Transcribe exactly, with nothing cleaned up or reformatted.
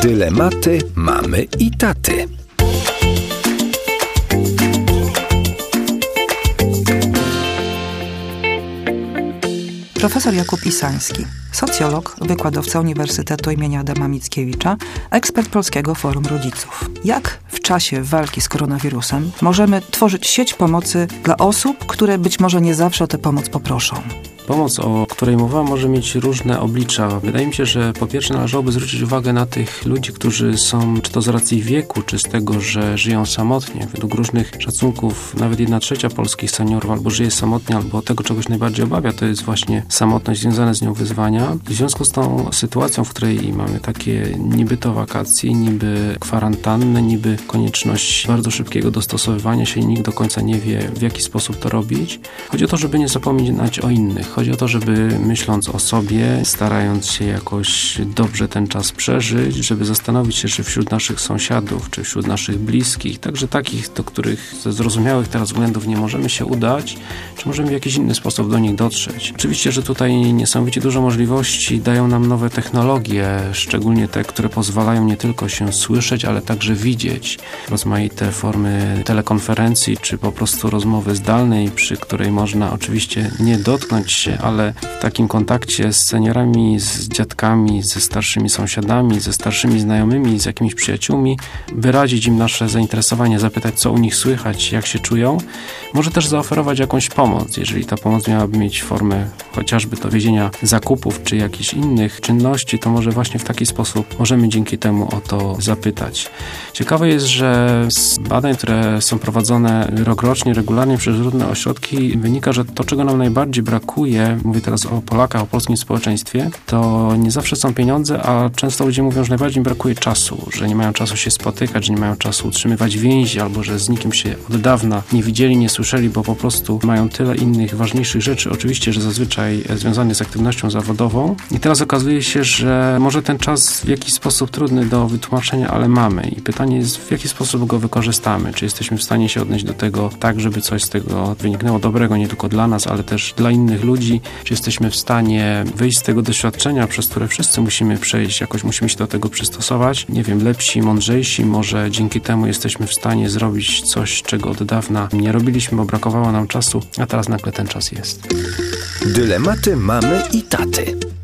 Dylematy mamy i taty. Profesor Jakub Isański, socjolog, wykładowca Uniwersytetu imienia Adama Mickiewicza, ekspert Polskiego Forum Rodziców. Jak w czasie walki z koronawirusem możemy tworzyć sieć pomocy dla osób, które być może nie zawsze o tę pomoc poproszą? Pomoc, o której mowa, może mieć różne oblicza. Wydaje mi się, że po pierwsze należałoby zwrócić uwagę na tych ludzi, którzy są, czy to z racji wieku, czy z tego, że żyją samotnie. Według różnych szacunków nawet jedna trzecia polskich seniorów albo żyje samotnie, albo tego czegoś najbardziej obawia, to jest właśnie samotność, związane z nią wyzwania. I w związku z tą sytuacją, w której mamy takie niby to wakacje, niby kwarantannę, niby konieczność bardzo szybkiego dostosowywania się i nikt do końca nie wie, w jaki sposób to robić. Chodzi o to, żeby nie zapominać o innych. Chodzi o to, żeby myśląc o sobie, starając się jakoś dobrze ten czas przeżyć, żeby zastanowić się, czy wśród naszych sąsiadów, czy wśród naszych bliskich, także takich, do których ze zrozumiałych teraz względów nie możemy się udać, czy możemy w jakiś inny sposób do nich dotrzeć. Oczywiście, że tutaj niesamowicie dużo możliwości dają nam nowe technologie, szczególnie te, które pozwalają nie tylko się słyszeć, ale także widzieć. Rozmaite formy telekonferencji, czy po prostu rozmowy zdalnej, przy której można oczywiście nie dotknąć się, ale w takim kontakcie z seniorami, z dziadkami, ze starszymi sąsiadami, ze starszymi znajomymi, z jakimiś przyjaciółmi, wyrazić im nasze zainteresowanie, zapytać, co u nich słychać, jak się czują. Może też zaoferować jakąś pomoc, jeżeli ta pomoc miałaby mieć formę chociażby dowiezienia zakupów, czy jakichś innych czynności, to może właśnie w taki sposób możemy dzięki temu o to zapytać. Ciekawe jest, że z badań, które są prowadzone rokrocznie, regularnie przez różne ośrodki, wynika, że to, czego nam najbardziej brakuje, mówię teraz o Polakach, o polskim społeczeństwie, to nie zawsze są pieniądze, a często ludzie mówią, że najbardziej im brakuje czasu, że nie mają czasu się spotykać, że nie mają czasu utrzymywać więzi, albo że z nikim się od dawna nie widzieli, nie słyszeli, bo po prostu mają tyle innych ważniejszych rzeczy, oczywiście, że zazwyczaj związanych z aktywnością zawodową. I teraz okazuje się, że może ten czas w jakiś sposób trudny do wytłumaczenia, ale mamy. I pytanie jest, w jaki sposób go wykorzystamy? Czy jesteśmy w stanie się odnieść do tego tak, żeby coś z tego wyniknęło dobrego, nie tylko dla nas, ale też dla innych ludzi? Czy jesteśmy w stanie wyjść z tego doświadczenia, przez które wszyscy musimy przejść, jakoś musimy się do tego przystosować? Nie wiem, lepsi, mądrzejsi, może dzięki temu jesteśmy w stanie zrobić coś, czego od dawna nie robiliśmy, bo brakowało nam czasu, a teraz nagle ten czas jest. Dylematy mamy i taty.